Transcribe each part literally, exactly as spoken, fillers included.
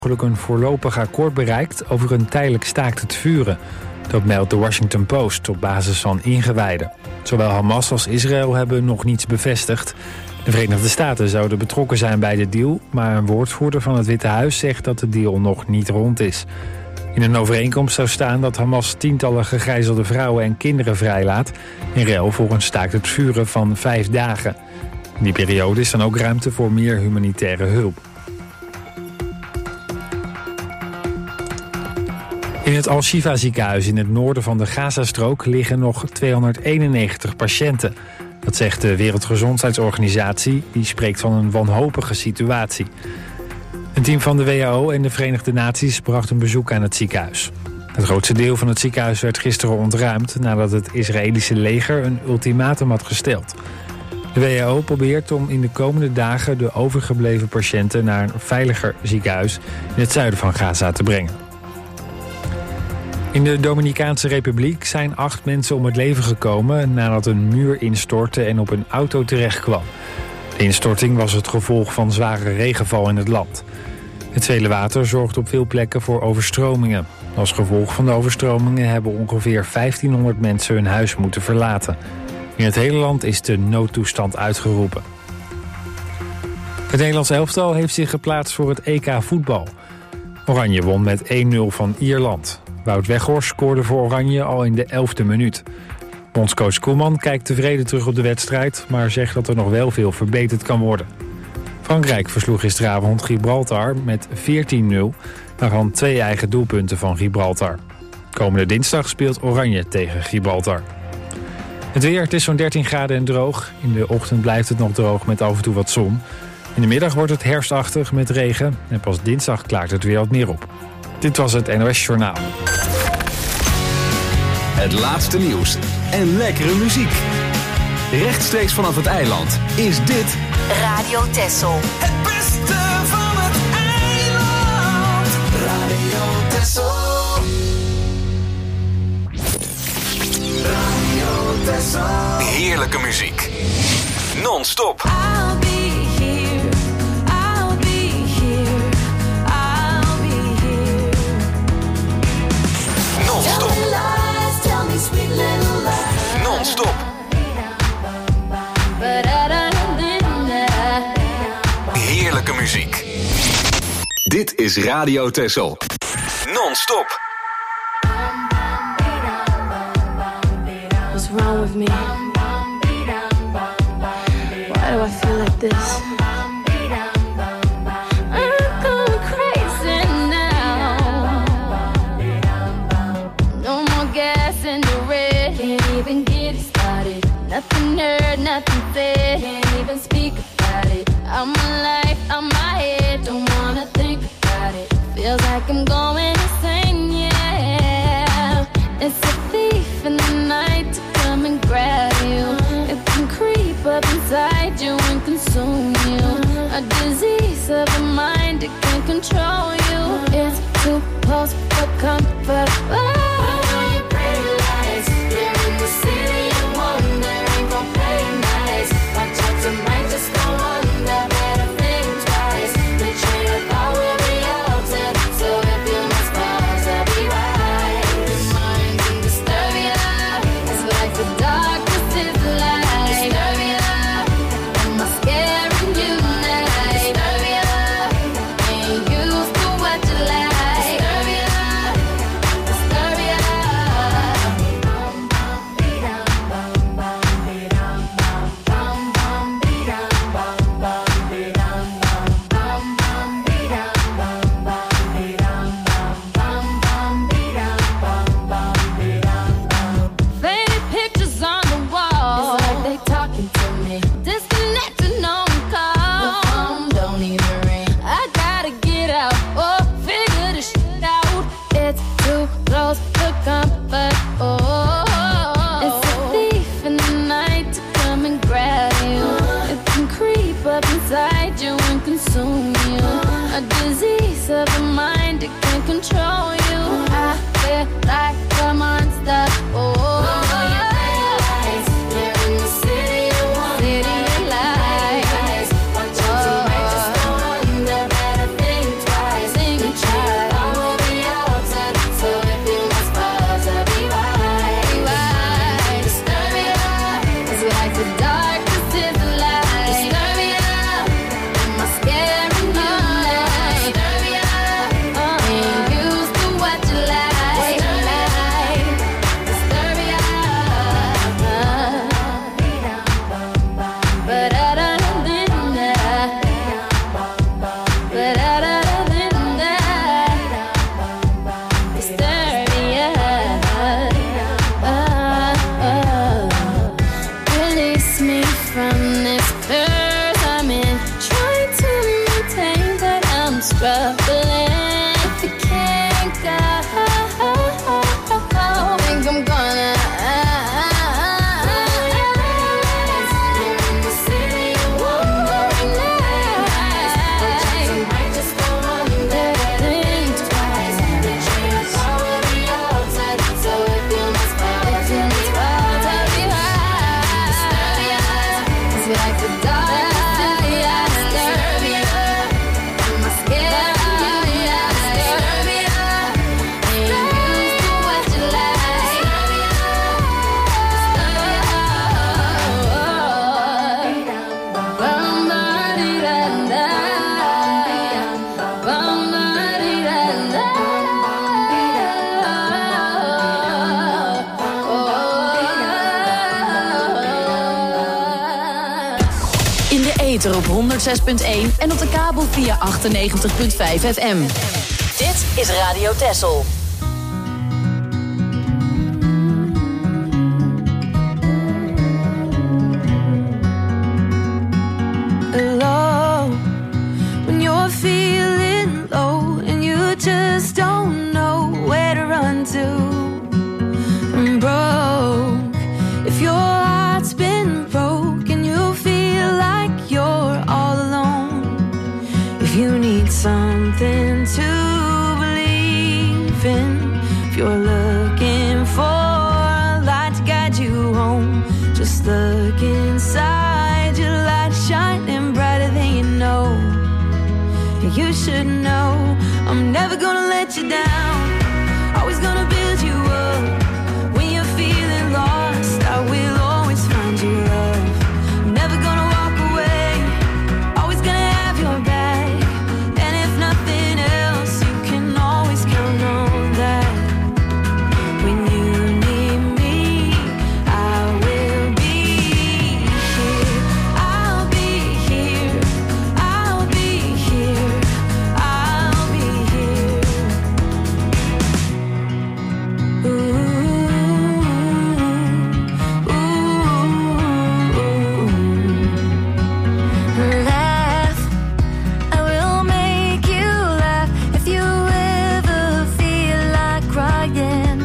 een voorlopig akkoord bereikt over een tijdelijk staakt het vuren. Dat meldt de Washington Post op basis van ingewijden. Zowel Hamas als Israël hebben nog niets bevestigd. De Verenigde Staten zouden betrokken zijn bij de deal, maar een woordvoerder van het Witte Huis zegt dat de deal nog niet rond is. In een overeenkomst zou staan dat Hamas tientallen gegijzelde vrouwen en kinderen vrijlaat in ruil voor een staakt het vuren van vijf dagen. In die periode is dan ook ruimte voor meer humanitaire hulp. In het Al-Shifa ziekenhuis in het noorden van de Gazastrook liggen nog tweehonderdeenennegentig patiënten. Dat zegt de Wereldgezondheidsorganisatie, die spreekt van een wanhopige situatie. Een team van de W H O en de Verenigde Naties bracht een bezoek aan het ziekenhuis. Het grootste deel van het ziekenhuis werd gisteren ontruimd nadat het Israëlische leger een ultimatum had gesteld. De W H O probeert om in de komende dagen de overgebleven patiënten naar een veiliger ziekenhuis in het zuiden van Gaza te brengen. In de Dominicaanse Republiek zijn acht mensen om het leven gekomen nadat een muur instortte en op een auto terechtkwam. De instorting was het gevolg van zware regenval in het land. Het vele water zorgt op veel plekken voor overstromingen. Als gevolg van de overstromingen hebben ongeveer vijftienhonderd mensen hun huis moeten verlaten. In het hele land is de noodtoestand uitgeroepen. Het Nederlands elftal heeft zich geplaatst voor het E K voetbal. Oranje won met één nul van Ierland. Wout Weghorst scoorde voor Oranje al in de elfde minuut. Bondscoach Koeman kijkt tevreden terug op de wedstrijd, maar zegt dat er nog wel veel verbeterd kan worden. Frankrijk versloeg gisteravond Gibraltar met veertien nul, waarvan twee eigen doelpunten van Gibraltar. Komende dinsdag speelt Oranje tegen Gibraltar. Het weer, het is zo'n dertien graden en droog. In de ochtend blijft het nog droog met af en toe wat zon. In de middag wordt het herfstachtig met regen en pas dinsdag klaart het weer wat meer op. Dit was het N O S Journaal. Het laatste nieuws en lekkere muziek. Rechtstreeks vanaf het eiland is dit Radio Texel. Het beste van het eiland. Radio Texel. Radio Texel. heerlijke muziek. Non-stop. I'll be here. I'll be here. I'll be here. Non-stop. Tell me lies, tell me sweet little lies. Non-stop. Heerlijke muziek. Dit is Radio Texel. Non-stop. What's wrong with me? Why do I feel like this? I'm going crazy now. No more gas in the red. Can't even get it started. Nothing heard, nothing said. Can't even speak about it. I'm alive, I'm my head. Don't wanna think about it. Feels like I'm going insane, yeah. It's a thief in the night to come and grab you. It can creep up inside you and consume you. A disease of the mind, it can control you. It's too close for comfort. Oh. Stop. ether op honderd zes punt één en op de kabel via achtennegentig punt vijf F M. Dit is Radio Texel. Alone, when you're feeling low and you just don't know where to run to. I'm broke. If your heart's been broken, you feel like you're all alone. If you need something to believe in, if you're looking for a light to guide you home, just look inside, your light shining brighter than you know. You should know I'm never gonna let you down, always gonna build you up. When you're feeling lost, I will always find you love. I'm never gonna walk away, always gonna have your back. And if nothing else, you can always count on that. When you need me, I will be here. I'll be here. I'll be here. I'll be here. Ooh, ooh. Laugh. I will make you laugh if you ever feel like crying.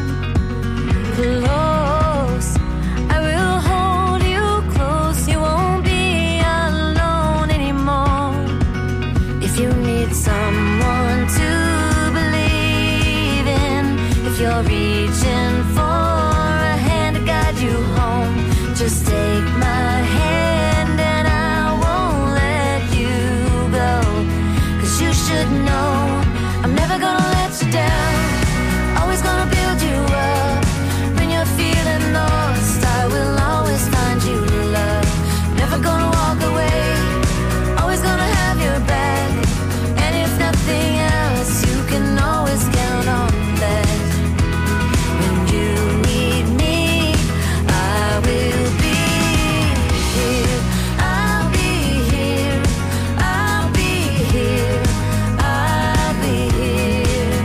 Close. I will hold you close. You won't be alone anymore. If you need someone to believe in, if you're reaching for a hand to guide you home, just take my hand and I won't let you go. 'Cause you should know I'm never gonna let you down, always gonna build you up. When you're feeling lost, I will always find you love. Never gonna walk away, always gonna have your back. And if nothing else, you can always count on that. When you need me, I will be here. I'll be here. I'll be here. I'll be here.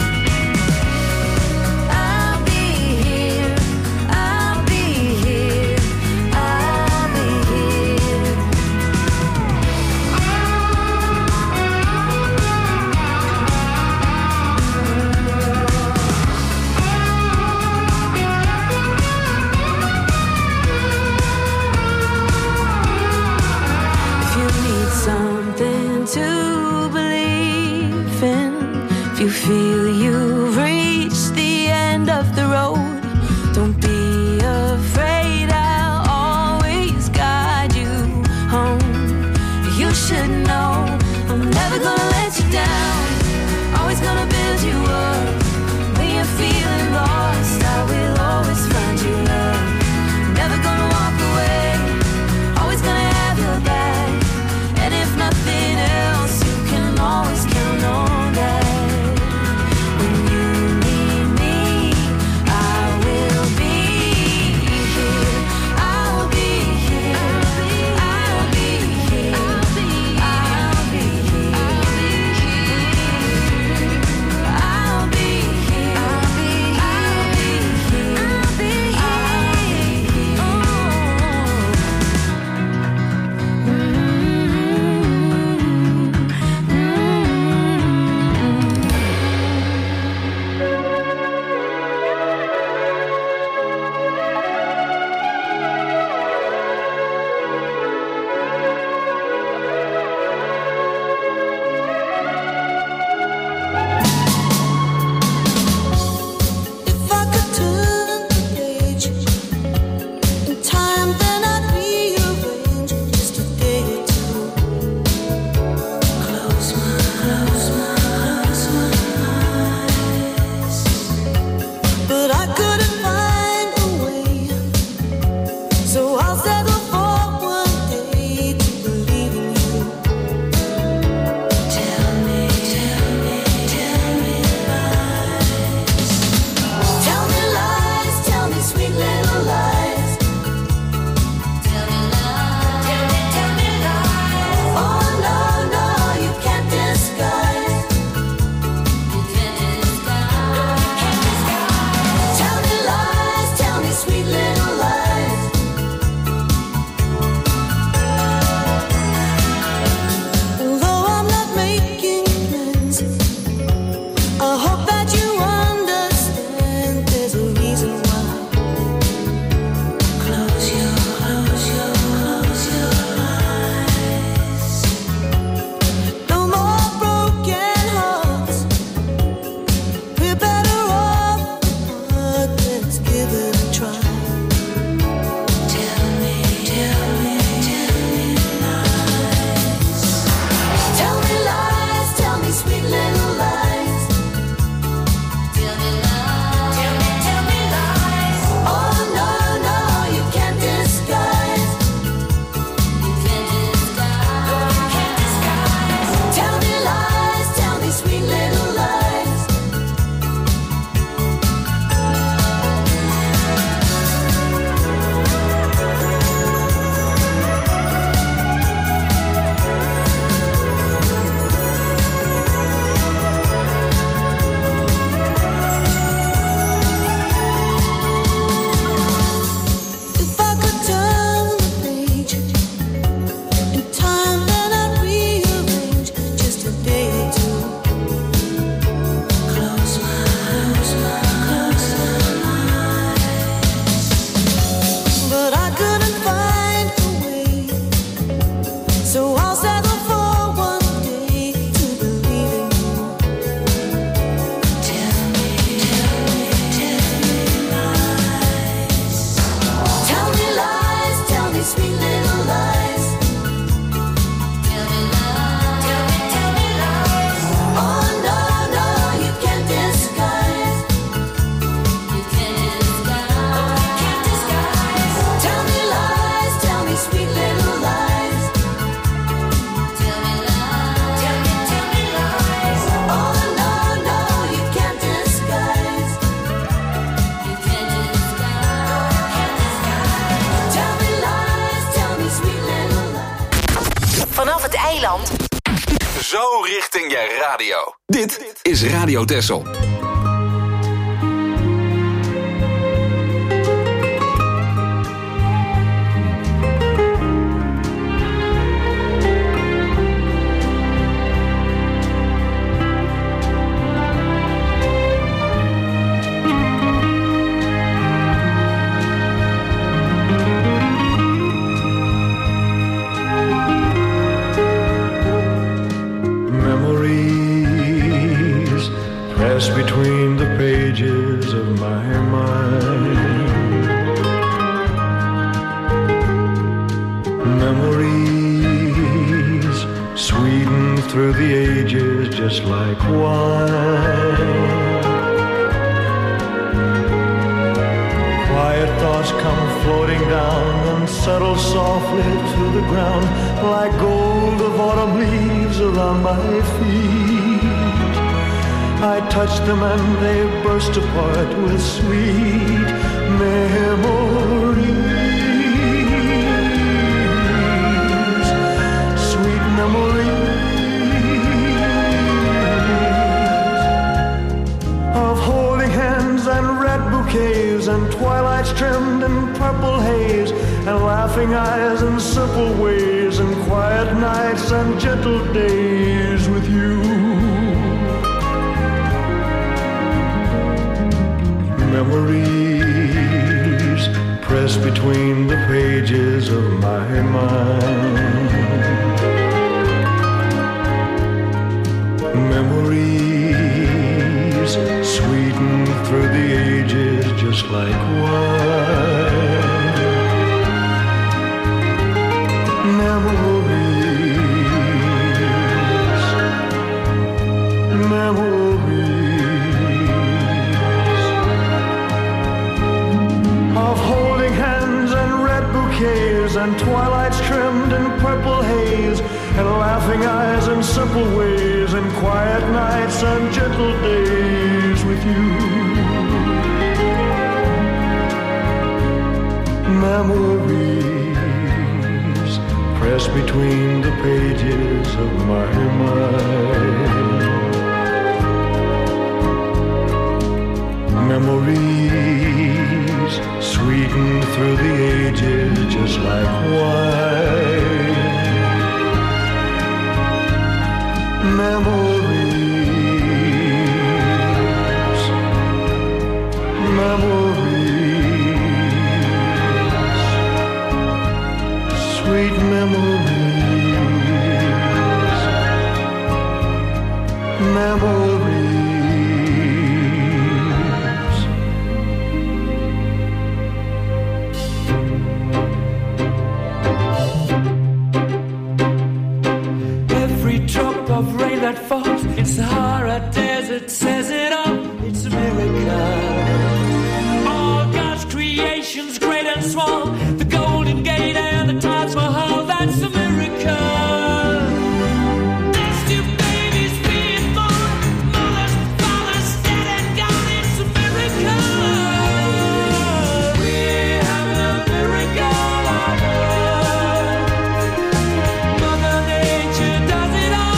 I'll be here. I'll be here. I'll be here. If you need something to believe in, if you feel you've reached the end of the road, don't be afraid, I'll always guide you home. You should know I'm never gonna let you down, always gonna build you up. When you're feeling lost, I will always find you love. Never gonna walk away, always gonna have your back. And if nothing else, you can always count on that. When you via radio. Dit is Radio Texel. Between the pages of my mind, memories sweetened through the ages just like wine. Quiet thoughts come floating down and settle softly to the ground like gold of autumn leaves around my feet. I touch them and they burst apart with sweet memories. Sweet memories of holding hands and red bouquets and twilights trimmed in purple haze and laughing eyes and simple ways and quiet nights and gentle days with you. Memories pressed between the pages of my mind. Memories sweetened through the ages just like wine. Memories, memories of holding hands and red bouquets and twilights trimmed in purple haze and laughing eyes and simple ways and quiet nights and gentle days with you. Memories pressed between the pages of my mind. Memories sweetened through the ages just like wine. Memories, memories, sweet memories, memories. Of rain that falls in Sahara Desert says it all, it's a miracle. All God's creations, great and small, the Golden Gate and the Taj Mahal, that's a miracle. There's two babies being born, mothers, fathers, dead and gone, it's a miracle. We're having a miracle on earth. Mother Nature does it all.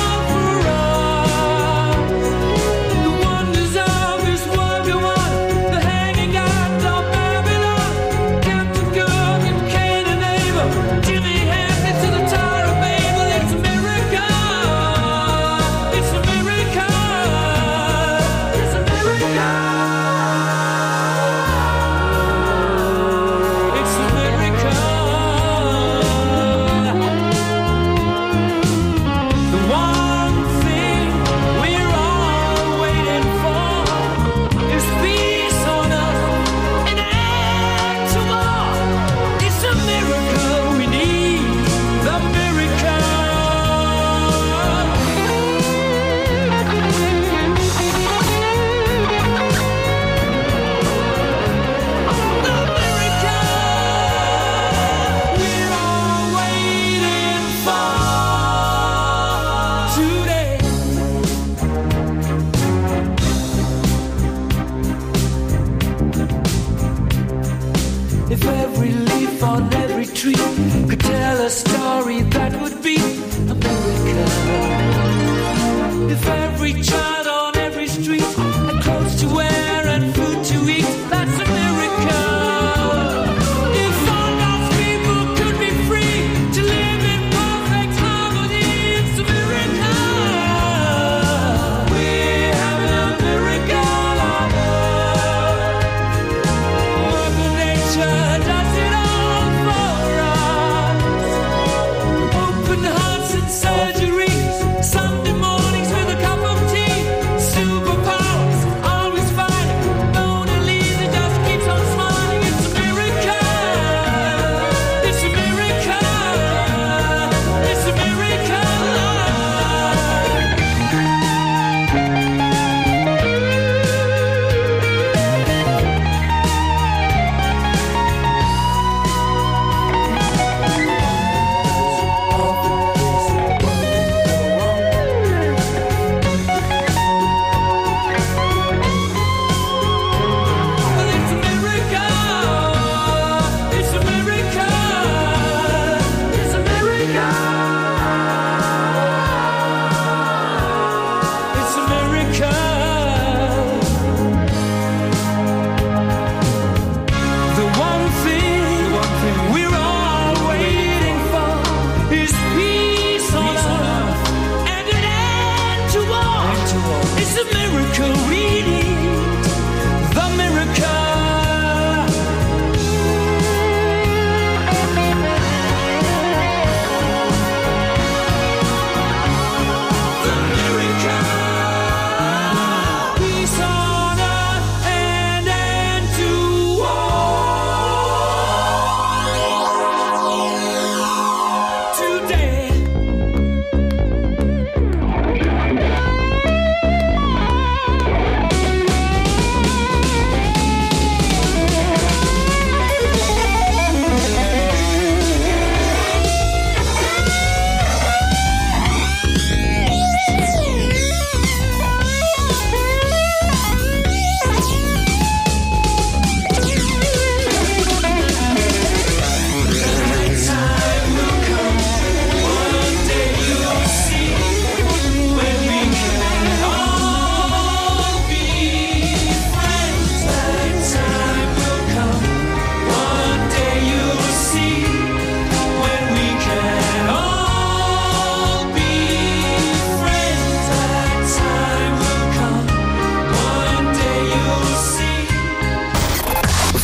If every leaf on every tree could tell a story, that would be a miracle. If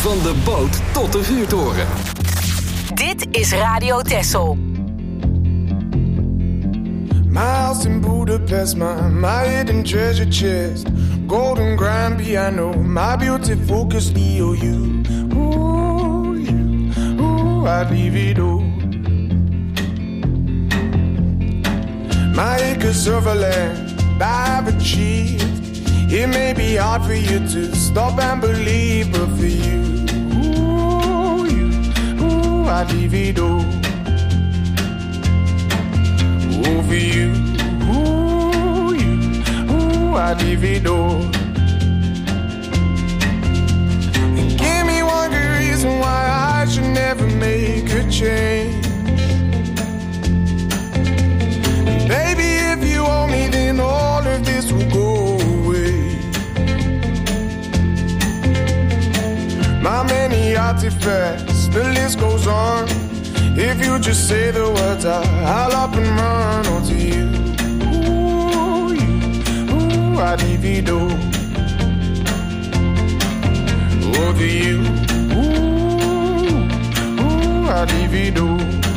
Van de boot tot de vuurtoren. Dit is Radio Texel. My house in Budapest, my, my hidden treasure chest. Golden grand piano, my beauty focus, E O U. Ooh, you, ooh, I'd leave it all. My acres of land I've achieved. It may be hard for you to stop and believe, but for you, ooh, you, ooh, I'd leave it all. Ooh, for you, ooh, you, ooh, I'd leave it all. And give me one good reason why I should never make a change. Baby, if you owe me, then all of this will go away. My many artifacts, the list goes on. If you just say the words, I'll up and run onto you. Ooh, you, ooh, I'd leave you do. Oh, to you, ooh, ooh, I'd leave you do.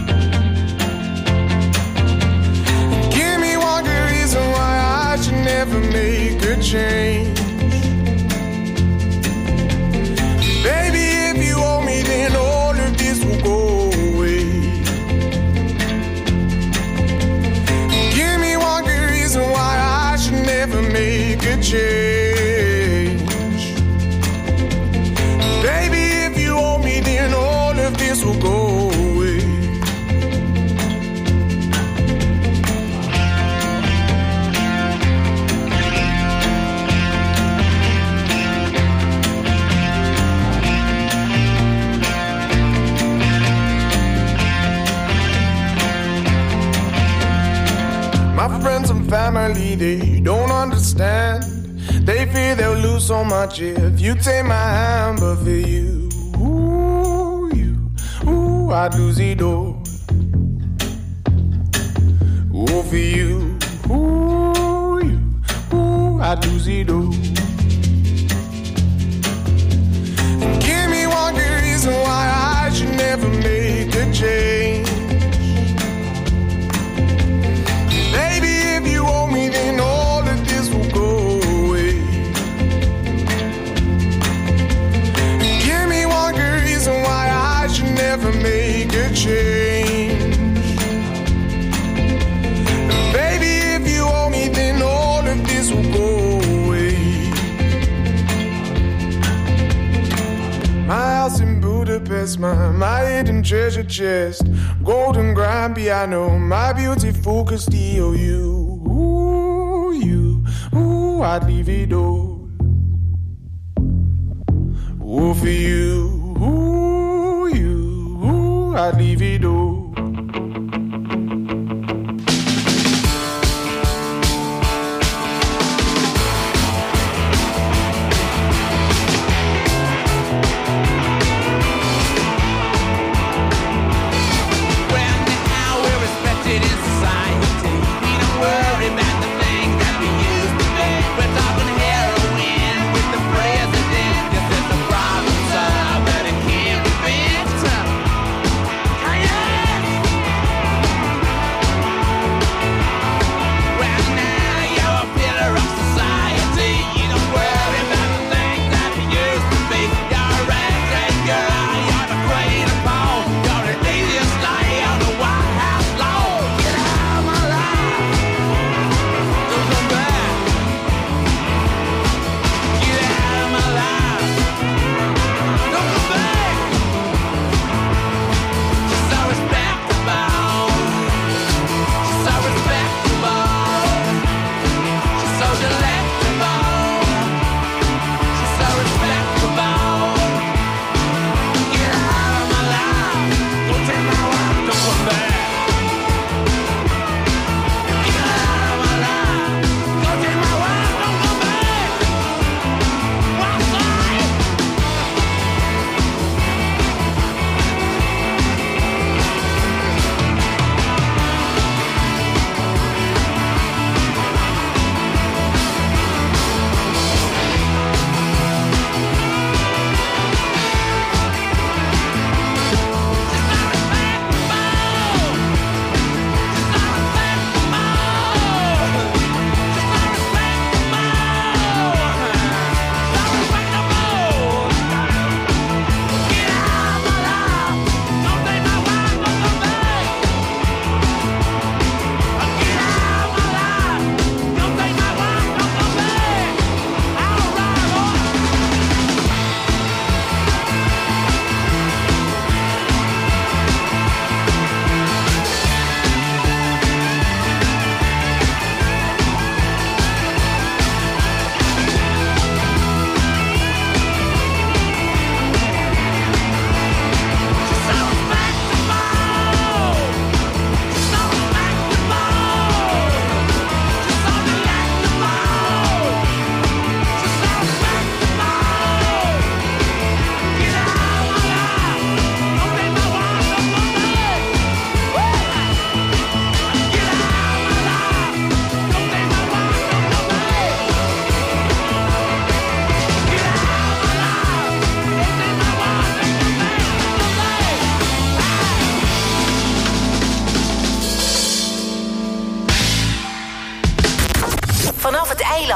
Why I should never make a change. Baby, if you owe me, then all of this will go away. Give me one good reason why I should never make a change. Baby, if you owe me, then all of this will go away. My friends and family, they don't understand. They fear they'll lose so much if you take my hand. But for you, ooh, you, ooh, I'd lose it all. Ooh, for you, ooh, you, ooh, I'd lose it all. Give me one good reason why I should never make a change. Then all of this will go away. Give me one good reason why I should never make a change. Baby, if you owe me, then all of this will go away. My house in Budapest, my, my hidden treasure chest. Golden grand piano, my beauty focus, E O U. I'd leave it all. Ooh, for you, ooh, you, ooh, I'd leave it all. Yeah!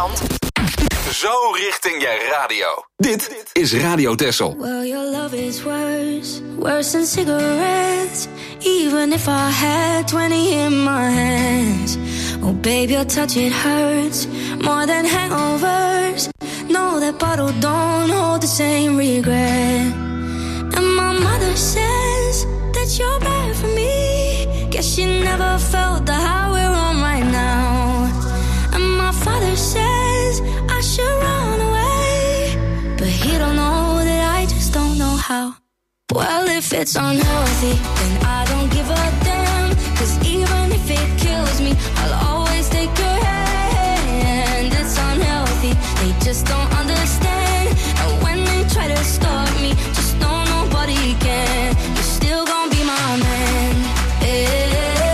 land. Zo richting je radio. Dit is Radio Texel. Well, your love is worse, worse than cigarettes. Even if I had twenty in my hands. Oh, babe, your touch, it hurts more than hangovers. No, that bottle don't hold the same regret. And my mother says that you're bad for me. Guess she never felt the high we're on right now. And my father says I should run away, but he don't know that I just don't know how. Well, if it's unhealthy, then I don't give a damn. Cause even if it kills me, I'll always take your hand. It's unhealthy, they just don't understand. And when they try to stop me, just know nobody can. You're still gonna be my man. Hey.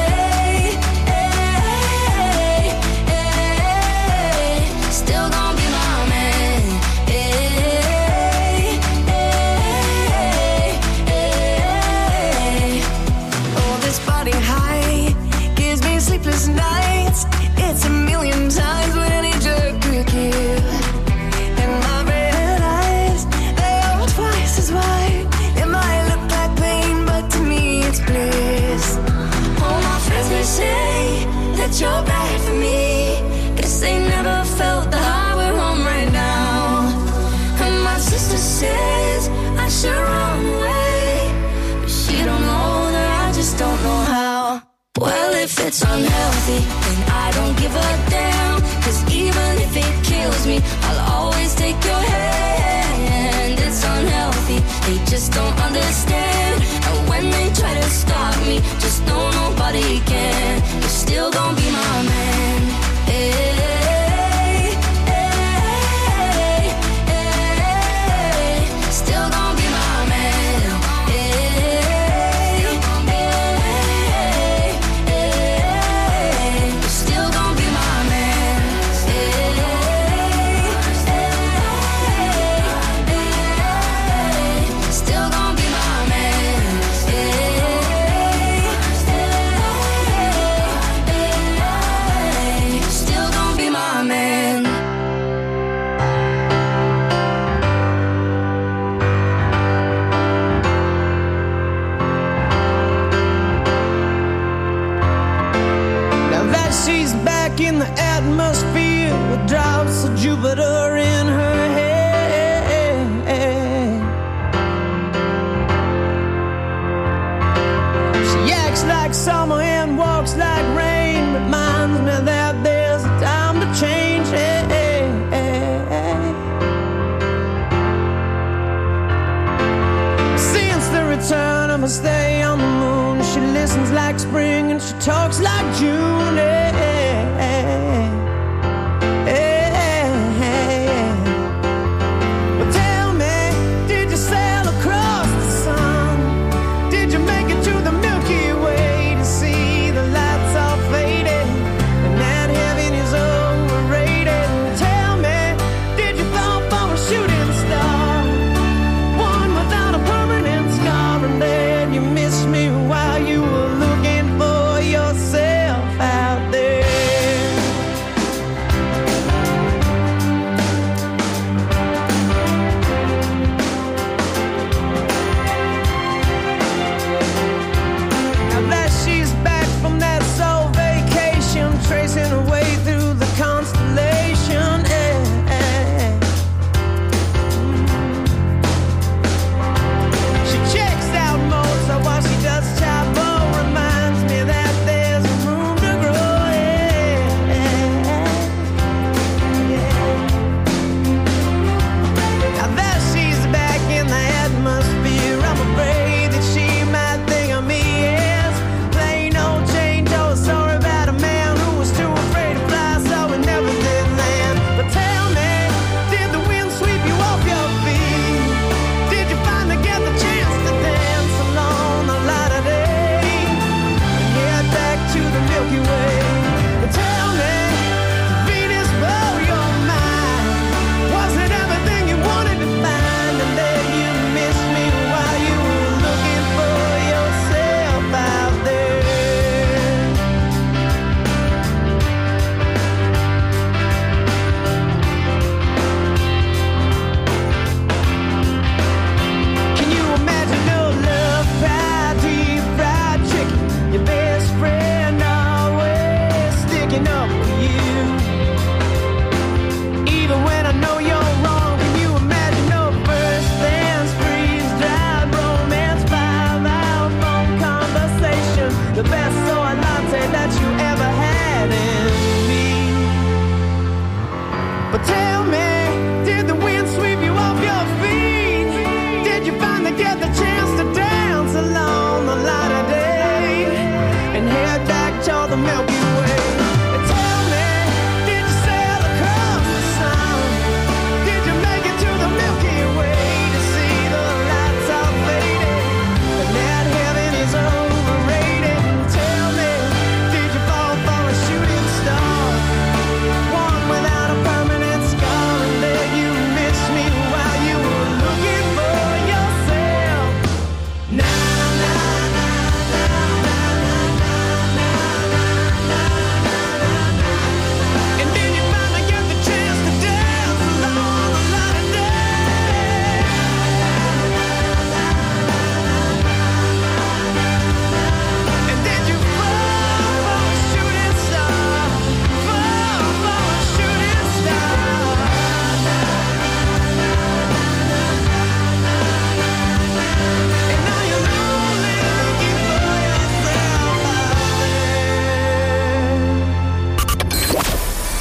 Nights, it's a million times what any jerk could give. And my red eyes, they are twice as wide. It might look like pain, but to me it's bliss. All my friends may say that you're bad for me. Guess they never felt the high we're on right now. And my sister says I should run away, but she don't know that I just don't know how. Well, if it's unhealthy, then I don't give a damn. Cause even if it kills me, I'll always take your hand. It's unhealthy, they just don't understand. And when they try to stop me, just know nobody can. You're still gonna be my man. Hey. In the atmosphere with drops of Jupiter in her head. She acts like summer and walks like rain. Reminds me that there's a time to change. Since the return of her stay on the moon, she listens like spring and she talks like June. While you were looking for yourself out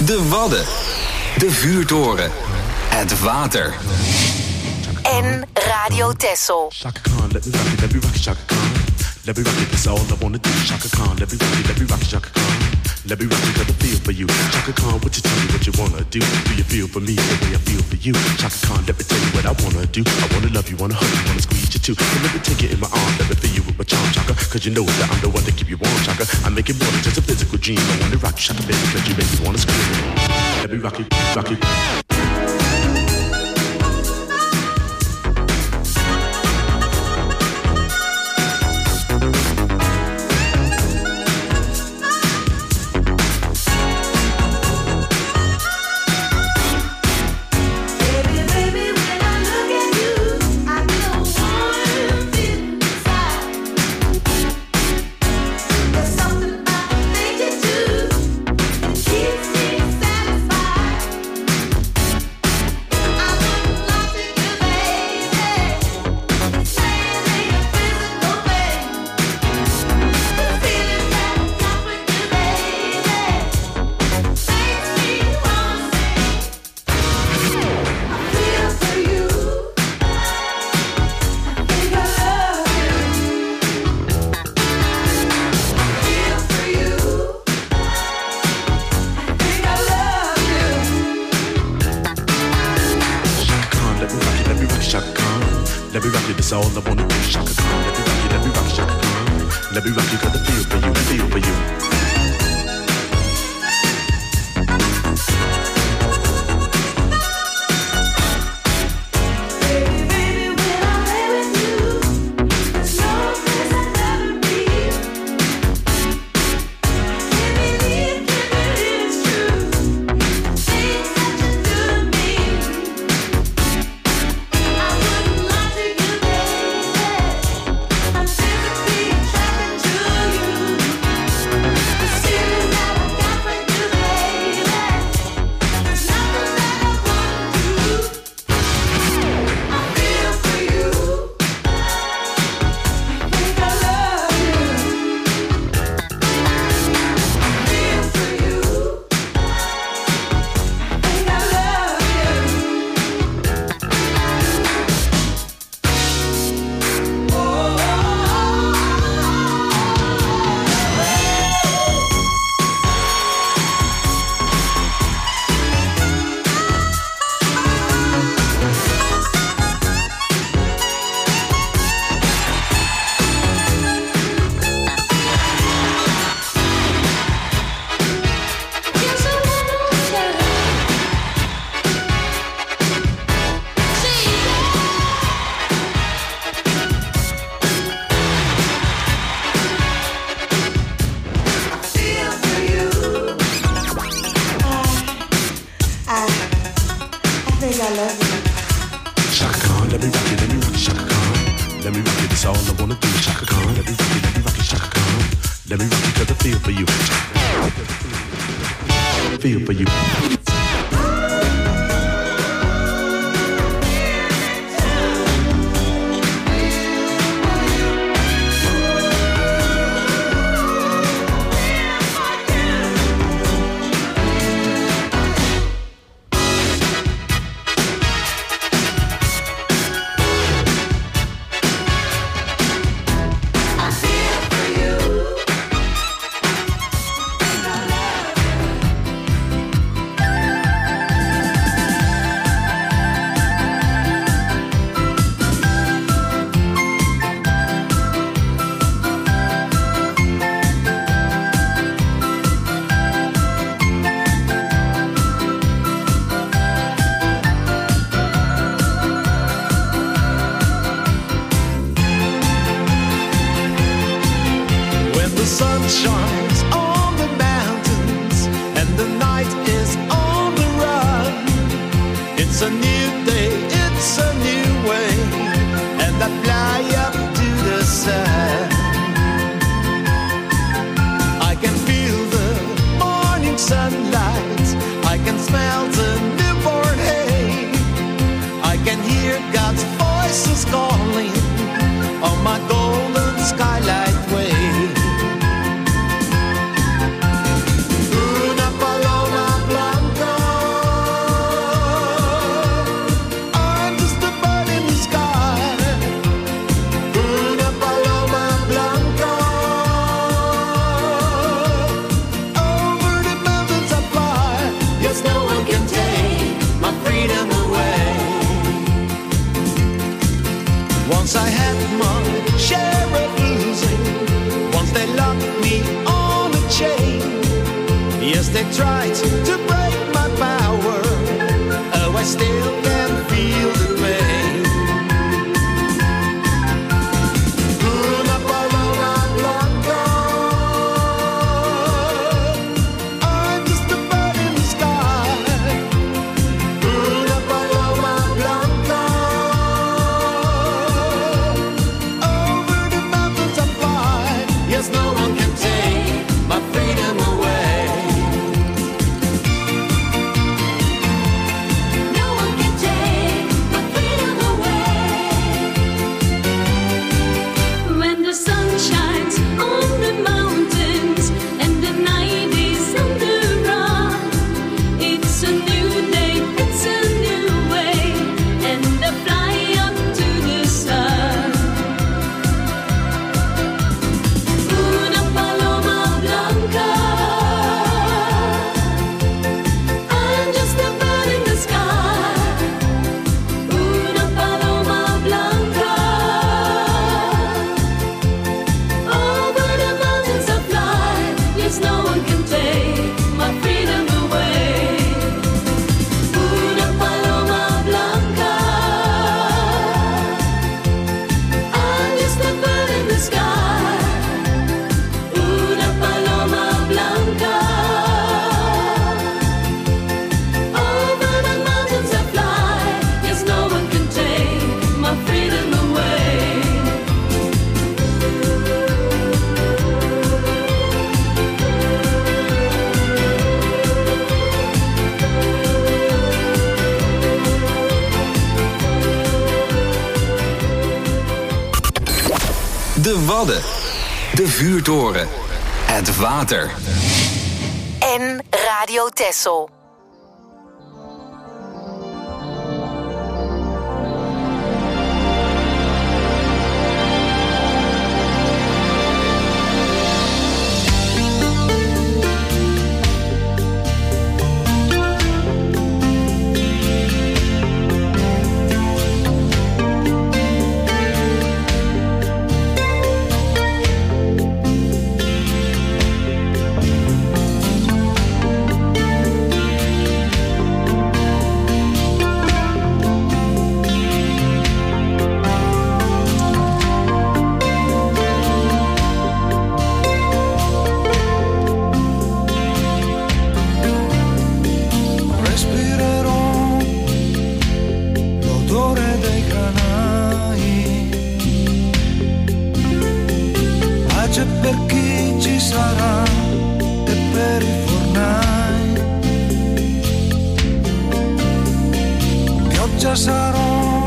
De Wadden. De Vuurtoren. Het water. En Radio Texel. Chaka Khan, let me rock it, let me rock it, Chaka Khan. Let me rock it, that's all I wanna do. Chaka Khan, let me rock it, let me rock it, Chaka Khan. Let me rock it, got a feel for you. Chaka Khan, what you tell me what you wanna do? Do you feel for me the way I feel for you? Chaka Khan, let me tell you what I wanna do. I wanna love you, wanna hug you, wanna squeeze you too. So let me take it in my arms, let me feel you with my charm, Chaka. Cause you know that I'm the one to keep you warm, Chaka. I make it more than just a physical dream. I wanna rock you, Chaka, baby, cause you make me wanna scream. Let me rock it, rock it. All I wanna do, Chaka Khan. Let me rock you, let me rock you, Chaka Khan. Let me rock you, got the feel for you, feel for you. Una paloma blanca Once I had my share of losing. Once they locked me on a chain. Yes, they tried to break my power. Oh, I still can feel the pain. Una paloma blanca. I'm just a bird in the sky. Una paloma blanca. Over the mountains I fly. Yes, no one can take my freedom away. No one can take my freedom away. When the sun shines on the mountains and the night is under, it's a new day, it's a new way, and I fly up to the sun. Una paloma blanca. I'm just a bird in the sky. Una paloma blanca. Over the mountains I fly. Yes, no one can take my freedom away. Una paloma blanca. I'm just a bird in the sky. Una paloma blanca. Over the mountains I fly. Yes, no one can take my freedom away. De Wadden. De vuurtoren. Het water. En Radio Texel. Respirerò l'odore dei granai. Pace per chi ci sarà e per i fornai. Pioggia sarò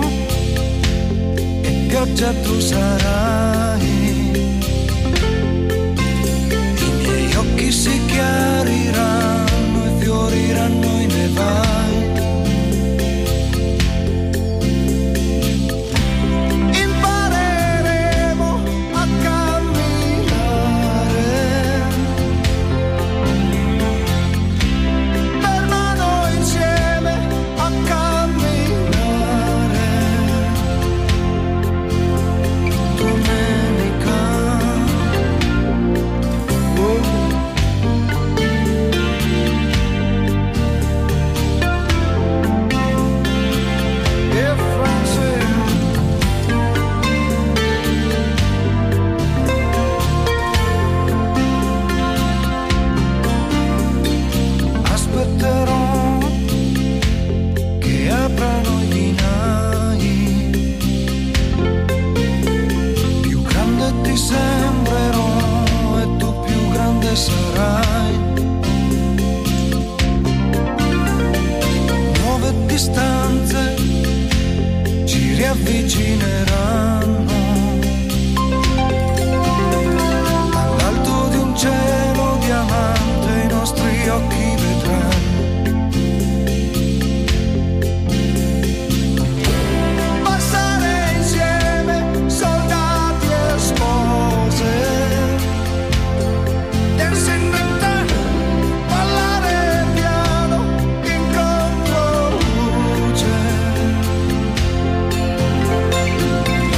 e pioggia tu sarai. I miei occhi si chiariranno e fioriranno i nevai. Impareremo a camminare per mano insieme a camminare. Domenica. Oh. Aspetterò che aprano i binai. Più grande ti sembrerò e tu più grande sarai. Nuove distanze ci riavvicineranno. Dall'alto di un cielo diamante i nostri occhi vedranno. Passare insieme soldati e spose. Dancing in the ballare piano in controluce.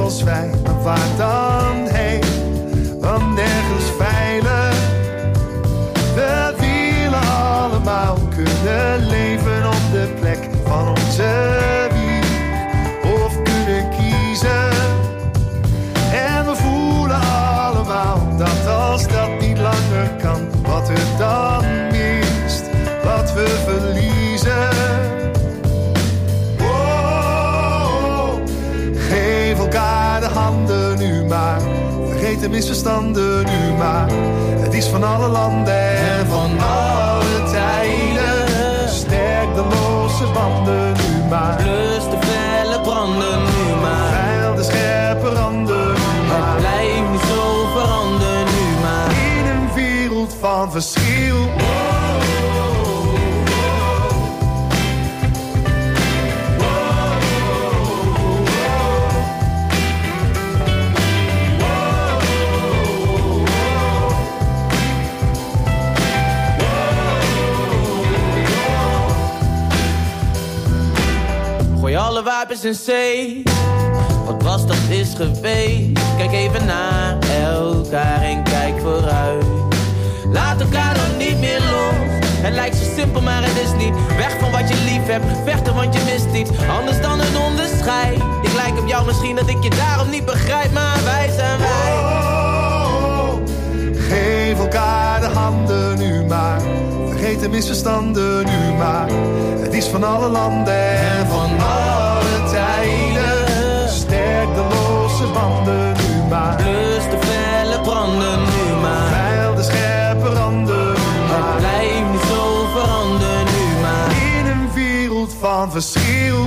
als wij, maar waar dan heen? Want nergens veilig. We willen allemaal kunnen leven op de plek van onze wieg. Of kunnen kiezen. En we voelen allemaal dat als dat niet langer kan, wat er dan mist, wat we verliezen. Oh, geef elkaar de handen nu maar. Vergeet de misverstanden nu maar. Het is van alle landen en van alle tijden. Sterk de losse banden nu maar. Blus de felle branden nu maar. Veil de scherpe randen nu maar. Het blijft niet zo veranderen nu maar. In een wereld van verschil. Gooi alle wapens in zee. Wat was dat is geweest. Kijk even naar elkaar en kijk vooruit. Laat elkaar dan niet meer los. Het lijkt zo simpel maar het is niet. Weg van wat je lief hebt, vechten want je mist iets. Anders dan een onderscheid. Ik lijk op jou misschien dat ik je daarom niet begrijp. Maar wij zijn wij. Oh, geef elkaar de handen nu maar. Vergeet de misverstanden nu maar. Het is van alle landen en van alle tijden. Sterk de losse banden nu maar. Blus de felle branden nu maar. Veil de scherpe randen nu maar. Het blijft niet zo veranderen nu maar. In een wereld van verschil.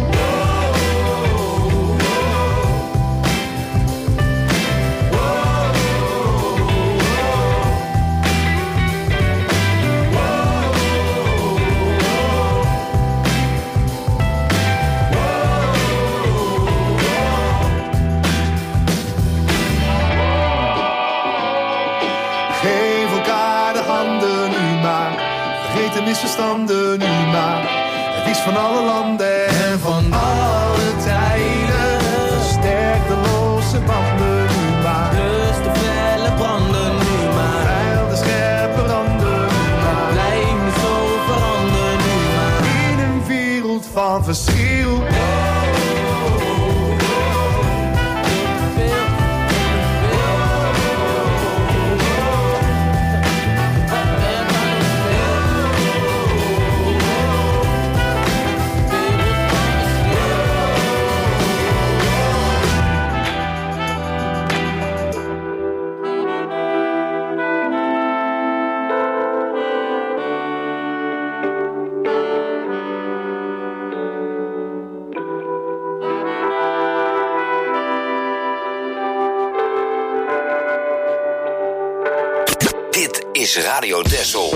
De misverstanden nu maar. Het is van alle landen en van alle tijden. Sterk de losse banden nu maar. Blus de felle branden nu maar. Veil de scherpe randen nu maar. Blijf niet zo veranderen nu maar. In een wereld van verschil. Is Radio Dessel.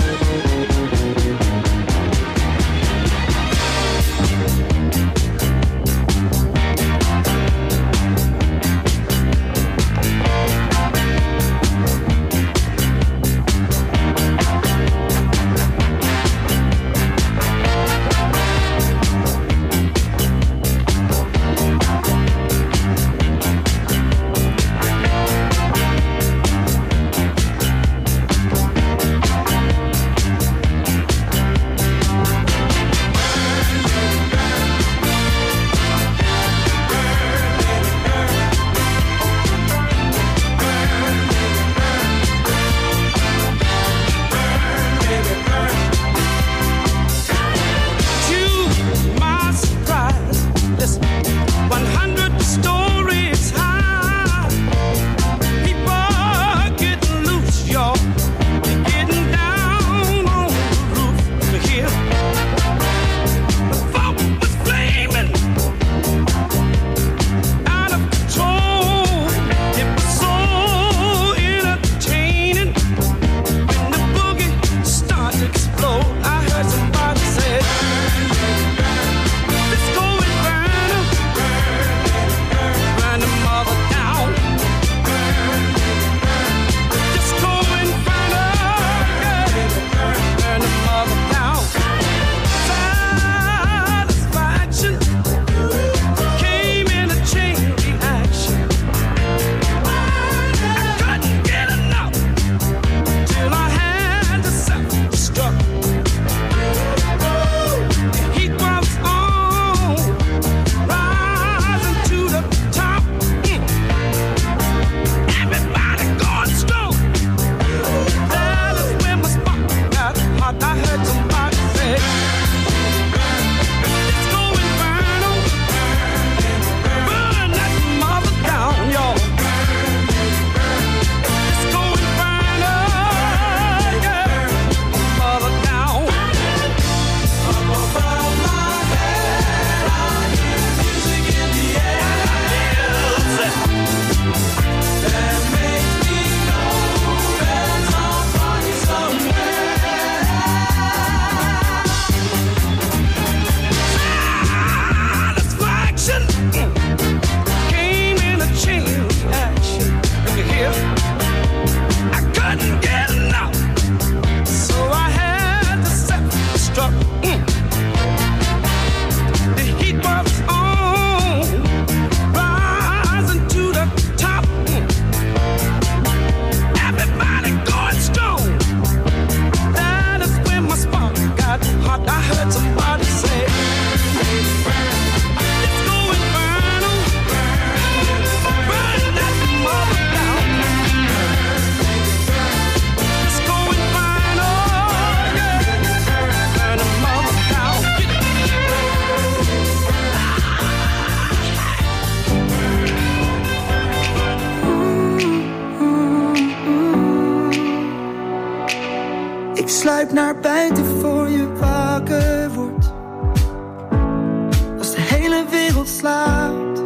sluip naar buiten voor je wakker wordt. Als de hele wereld slaapt.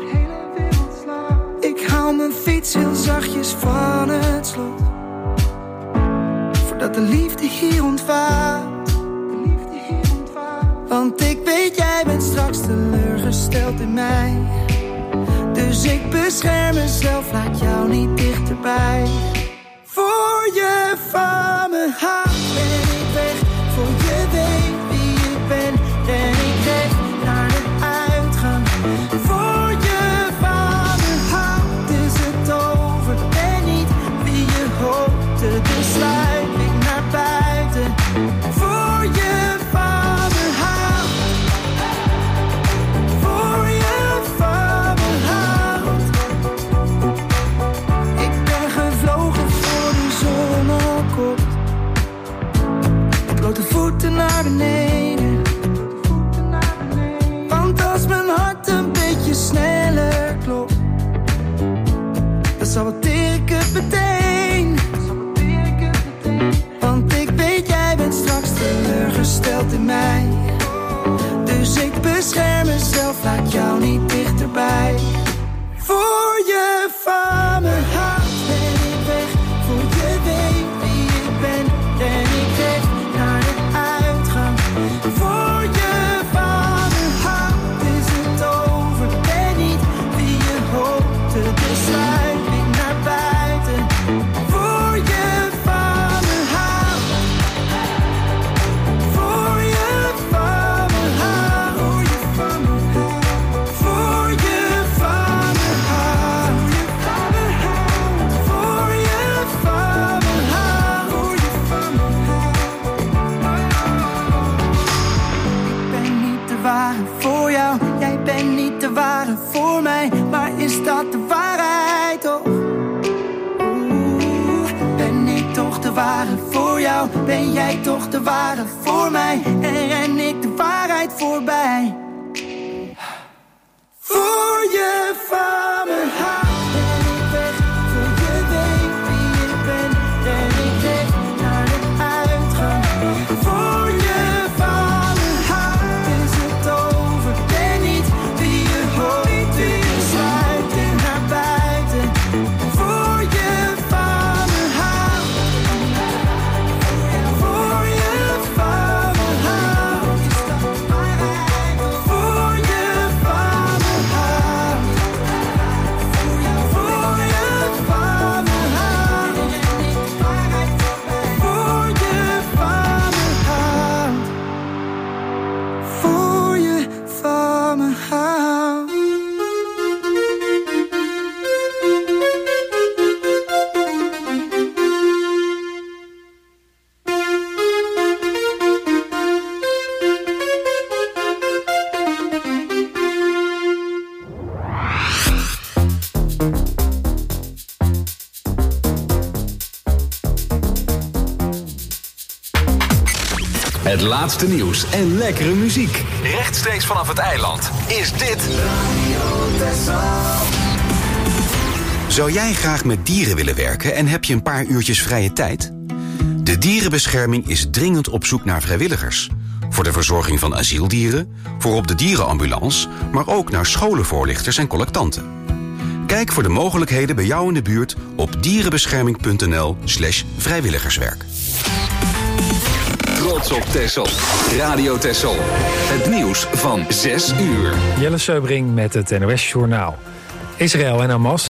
Ik haal mijn fiets heel zachtjes van het slot. Voordat de liefde hier ontvaart. Want ik weet, jij bent straks teleurgesteld in mij. Dus ik bescherm mezelf, laat jou niet dichterbij. Voor je van me houdt ben ik weg. Voor je weet wie ik ben, ben ik weg naar de uitgang. Voor je van me houdt is het over. Ben niet wie je hoopte, dus sluip ik naar buiten. Voor je van me houdt. Voor je van me houdt. Ik ben gevlogen voor de zon opkomt. Blote voeten naar beneden. Want als mijn hart een beetje sneller klopt, dan saboteer ik het meteen. Want ik weet, jij bent straks teleurgesteld in mij. Dus ik bescherm mezelf, laat jou niet dichterbij. Voor je van me houdt ben ik weg. Voor je weet wie ik ben, ben ik weg naar de uitgang. Voor je van me houdt is het over. Ben niet wie je hoopte, dus sluip ik naar buiten. Voor je van me houdt. Voor je van me houdt. Voor je van me houdt. Voor je van me houdt. Voor je van me houdt. Ik ben niet de ware voor jou, jij bent niet de ware voor mij. Maar is dat de waarheid toch? Oeh, ben ik toch de ware voor jou? Ben jij toch de ware voor mij? En ren ik de waarheid voorbij? Voor je van me houdt ben ik weg. Voor je weet wie ik ben, ben ik weg naar de uitgang. Voor je van me houdt is het over. Ben niet wie je hoopt, wie je sluit in naar buiten. Voor je van me houdt. Voor je van me houdt. Is dat de waarheid? Voor je van me houdt. Voor je van me houdt. Voor je van me houdt. Voor je van me houdt. Het laatste nieuws en lekkere muziek. Rechtstreeks vanaf het eiland is dit Zou jij graag met dieren willen werken en heb je een paar uurtjes vrije tijd? De Dierenbescherming is dringend op zoek naar vrijwilligers. Voor de verzorging van asieldieren, voor op de dierenambulance, maar ook naar scholenvoorlichters en collectanten. Kijk voor de mogelijkheden bij jou in de buurt op dierenbescherming.nl slash vrijwilligerswerk. Trots op Texel. Radio Texel. Het nieuws van zes uur. Jelle Seubring met het N O S Journaal. Israël en Hamas